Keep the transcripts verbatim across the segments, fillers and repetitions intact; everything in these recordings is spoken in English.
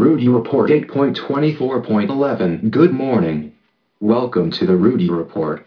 Rudy Report eight point twenty-four point eleven. Good morning. Welcome to the Rudy Report.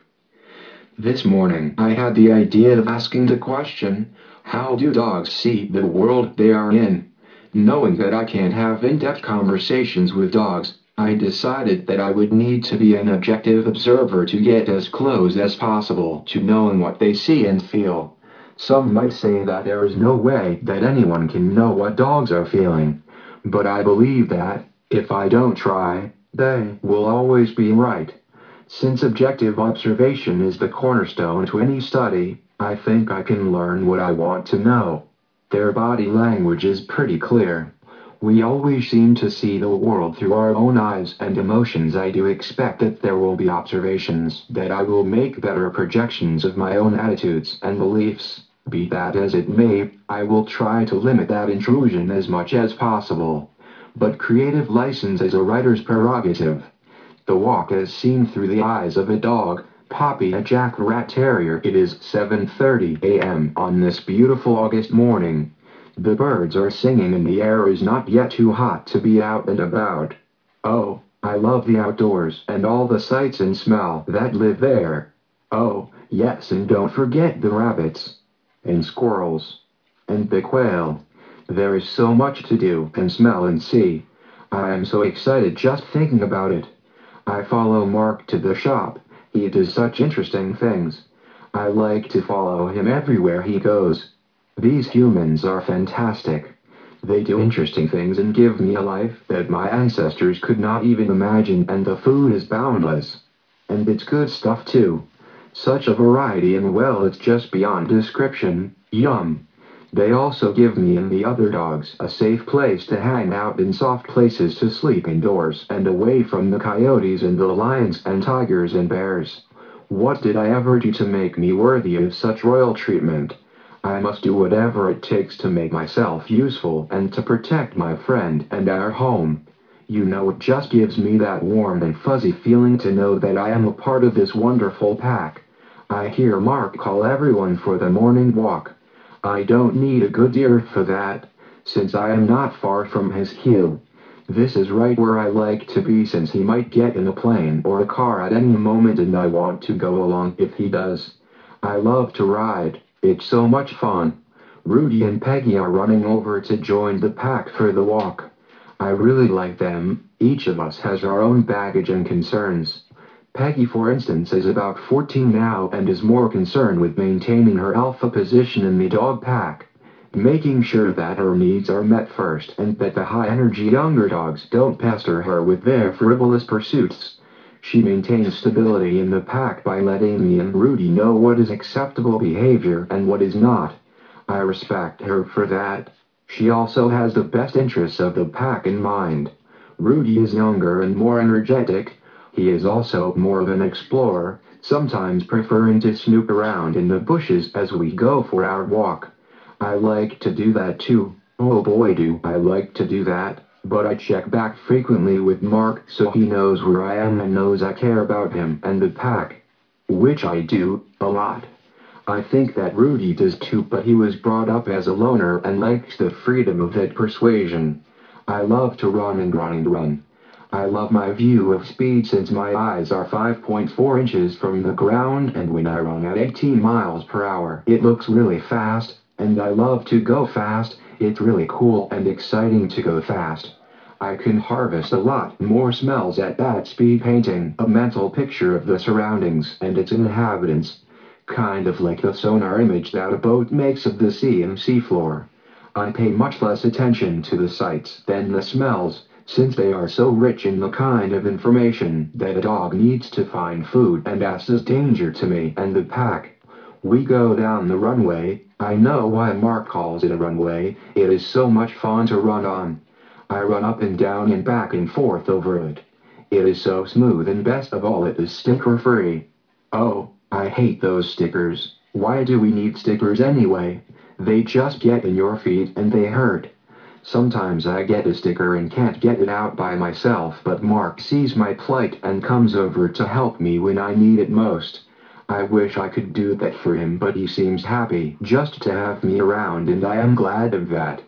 This morning I had the idea of asking the question, how do dogs see the world they are in? Knowing that I can't have in-depth conversations with dogs, I decided that I would need to be an objective observer to get as close as possible to knowing what they see and feel. Some might say that there is no way that anyone can know what dogs are feeling. But I believe that, if I don't try, they will always be right. Since objective observation is the cornerstone to any study, I think I can learn what I want to know. Their body language is pretty clear. We always seem to see the world through our own eyes and emotions. I do expect that there will be observations that I will make better projections of my own attitudes and beliefs. Be that as it may, I will try to limit that intrusion as much as possible. But creative license is a writer's prerogative. The walk is seen through the eyes of a dog, Poppy, a Jack Rat Terrier. It is seven thirty a m on this beautiful August morning. The birds are singing and the air is not yet too hot to be out and about. Oh, I love the outdoors and all the sights and smell that live there. Oh, yes, and don't forget the rabbits and squirrels, and the quail. There is so much to do and smell and see. I am so excited just thinking about it. I follow Mark to the shop. He does such interesting things. I like to follow him everywhere he goes. These humans are fantastic. They do interesting things and give me a life that my ancestors could not even imagine, and the food is boundless. And it's good stuff too. Such a variety, and well, it's just beyond description. Yum. They also give me and the other dogs a safe place to hang out and soft places to sleep indoors and away from the coyotes and the lions and tigers and bears. What did I ever do to make me worthy of such royal treatment? I must do whatever it takes to make myself useful and to protect my friend and our home. You know, it just gives me that warm and fuzzy feeling to know that I am a part of this wonderful pack. I hear Mark call everyone for the morning walk. I don't need a good ear for that, since I am not far from his heel. This is right where I like to be, since he might get in a plane or a car at any moment and I want to go along if he does. I love to ride, it's so much fun. Rudy and Peggy are running over to join the pack for the walk. I really like them. Each of us has our own baggage and concerns. Peggy, for instance, is about fourteen now and is more concerned with maintaining her alpha position in the dog pack, making sure that her needs are met first and that the high-energy younger dogs don't pester her with their frivolous pursuits. She maintains stability in the pack by letting me and Rudy know what is acceptable behavior and what is not. I respect her for that. She also has the best interests of the pack in mind. Rudy is younger and more energetic. He is also more of an explorer, sometimes preferring to snoop around in the bushes as we go for our walk. I like to do that too. Oh boy, do I like to do that, but I check back frequently with Mark so he knows where I am and knows I care about him and the pack. Which I do, a lot. I think that Rudy does too, but he was brought up as a loner and likes the freedom of that persuasion. I love to run and run and run. I love my view of speed since my eyes are five point four inches from the ground, and when I run at eighteen miles per hour it looks really fast, and I love to go fast. It's really cool and exciting to go fast. I can harvest a lot more smells at that speed, painting a mental picture of the surroundings and its inhabitants. Kind of like the sonar image that a boat makes of the sea and seafloor. I pay much less attention to the sights than the smells, since they are so rich in the kind of information that a dog needs to find food, and that's as danger to me and the pack. We go down the runway. I know why Mark calls it a runway. It is so much fun to run on. I run up and down and back and forth over it. It is so smooth, and best of all, it is sticker-free. Oh, I hate those stickers. Why do we need stickers anyway? They just get in your feet and they hurt. Sometimes I get a sticker and can't get it out by myself, but Mark sees my plight and comes over to help me when I need it most. I wish I could do that for him, but he seems happy just to have me around, and I am glad of that.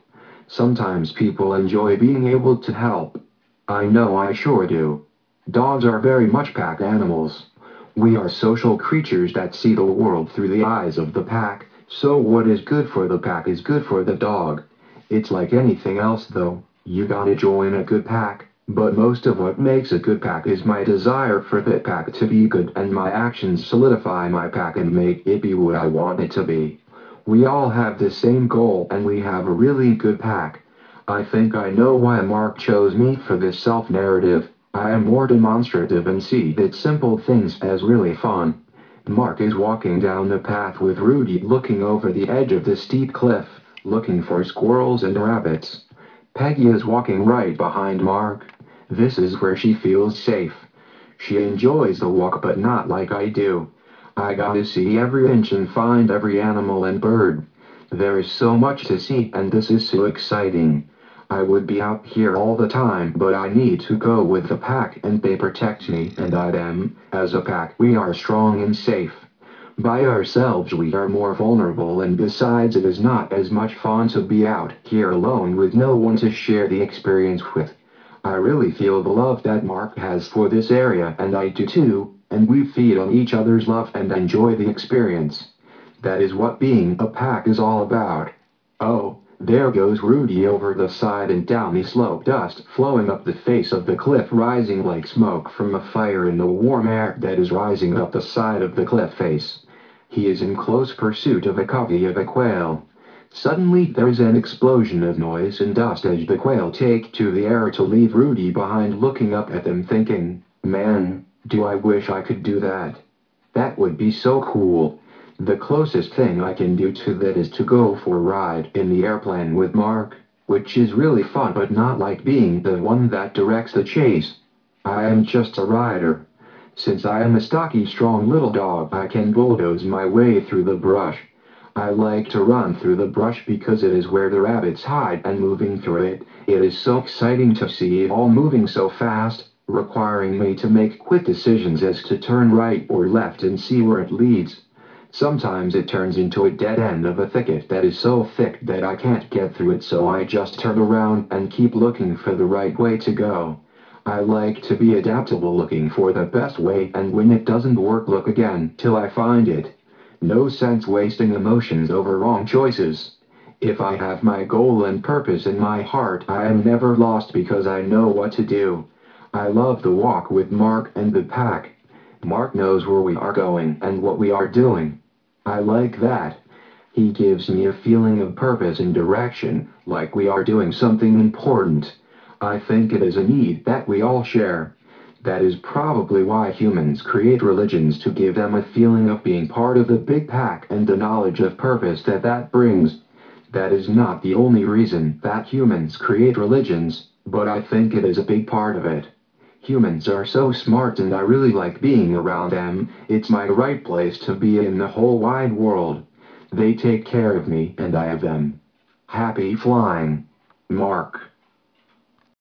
Sometimes people enjoy being able to help. I know I sure do. Dogs are very much pack animals. We are social creatures that see the world through the eyes of the pack, so what is good for the pack is good for the dog. It's like anything else though, you gotta join a good pack, but most of what makes a good pack is my desire for the pack to be good and my actions solidify my pack and make it be what I want it to be. We all have the same goal and we have a really good pack. I think I know why Mark chose me for this self-narrative. I am more demonstrative and see that simple things as really fun. Mark is walking down the path with Rudy looking over the edge of the steep cliff, looking for squirrels and rabbits. Peggy is walking right behind Mark. This is where she feels safe. She enjoys the walk but not like I do. I gotta see every inch and find every animal and bird. There is so much to see and this is so exciting. I would be out here all the time but I need to go with the pack and they protect me and I them. As a pack we are strong and safe. By ourselves we are more vulnerable and besides it is not as much fun to be out here alone with no one to share the experience with. I really feel the love that Mark has for this area and I do too, and we feed on each other's love and enjoy the experience. That is what being a pack is all about. Oh, there goes Rudy over the side and down the slope, dust flowing up the face of the cliff, rising like smoke from a fire in the warm air that is rising up the side of the cliff face. He is in close pursuit of a covey of a quail. Suddenly there's an explosion of noise and dust as the quail take to the air to leave Rudy behind looking up at them thinking, man, do I wish I could do that. That would be so cool. The closest thing I can do to that is to go for a ride in the airplane with Mark, which is really fun but not like being the one that directs the chase. I am just a rider. Since I am a stocky strong little dog I can bulldoze my way through the brush. I like to run through the brush because it is where the rabbits hide and moving through it, it is so exciting to see it all moving so fast, requiring me to make quick decisions as to turn right or left and see where it leads. Sometimes it turns into a dead end of a thicket that is so thick that I can't get through it so I just turn around and keep looking for the right way to go. I like to be adaptable looking for the best way and when it doesn't work look again till I find it. No sense wasting emotions over wrong choices. If I have my goal and purpose in my heart I am never lost because I know what to do. I love the walk with Mark and the pack. Mark knows where we are going and what we are doing. I like that. He gives me a feeling of purpose and direction, like we are doing something important. I think it is a need that we all share. That is probably why humans create religions, to give them a feeling of being part of the big pack and the knowledge of purpose that that brings. That is not the only reason that humans create religions, but I think it is a big part of it. Humans are so smart and I really like being around them, it's my right place to be in the whole wide world. They take care of me and I of them. Happy flying. Mark.